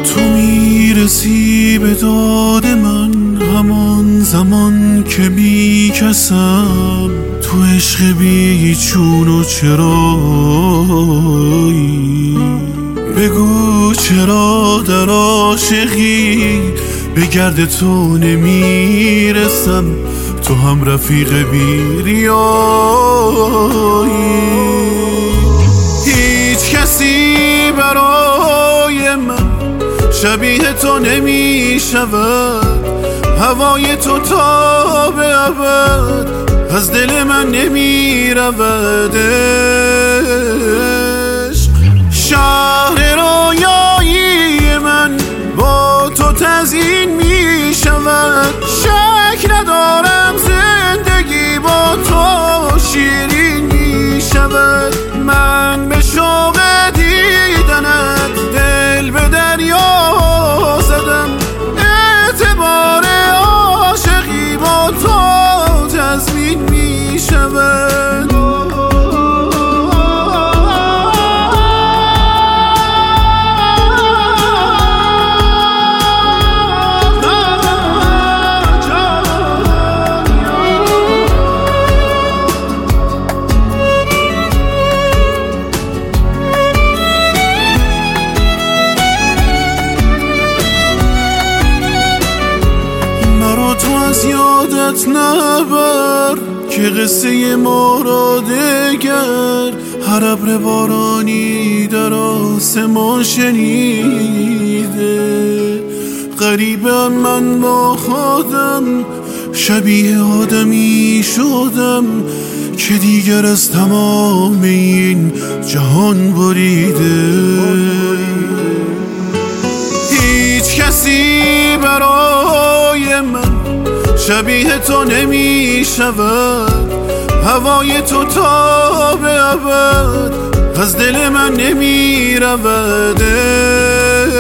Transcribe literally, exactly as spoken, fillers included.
تو میرسی به داد من همان زمان که میکسم تو عشق بی چون و چرایی. بگو چرا در عاشقی به گرد تو نمیرسم، تو هم رفیق بی ریایی. هیچ کسی برای من شبیه تو نمی شود، هوای تو تا به ابد از دل من نمی رود. عشق شهر رویایی من با تو تزیین می شود، شک ندارم زندگی با تو شیرین می شود. من به شوق دیدنت دل به دریا زدم، اعتبار عاشقی با تو تضمین می شود. تو از یادت نبر که قصه ما را دگر، هر ابر بارانی در آسمان شنیده. غریبم من با خودم، شبیه آدمی شدم که دیگر از تمام این جهان بریده. هیچ کسی برای من شبیه تو نمی شود، هوای تو تا به ابد از دل من نمی رود.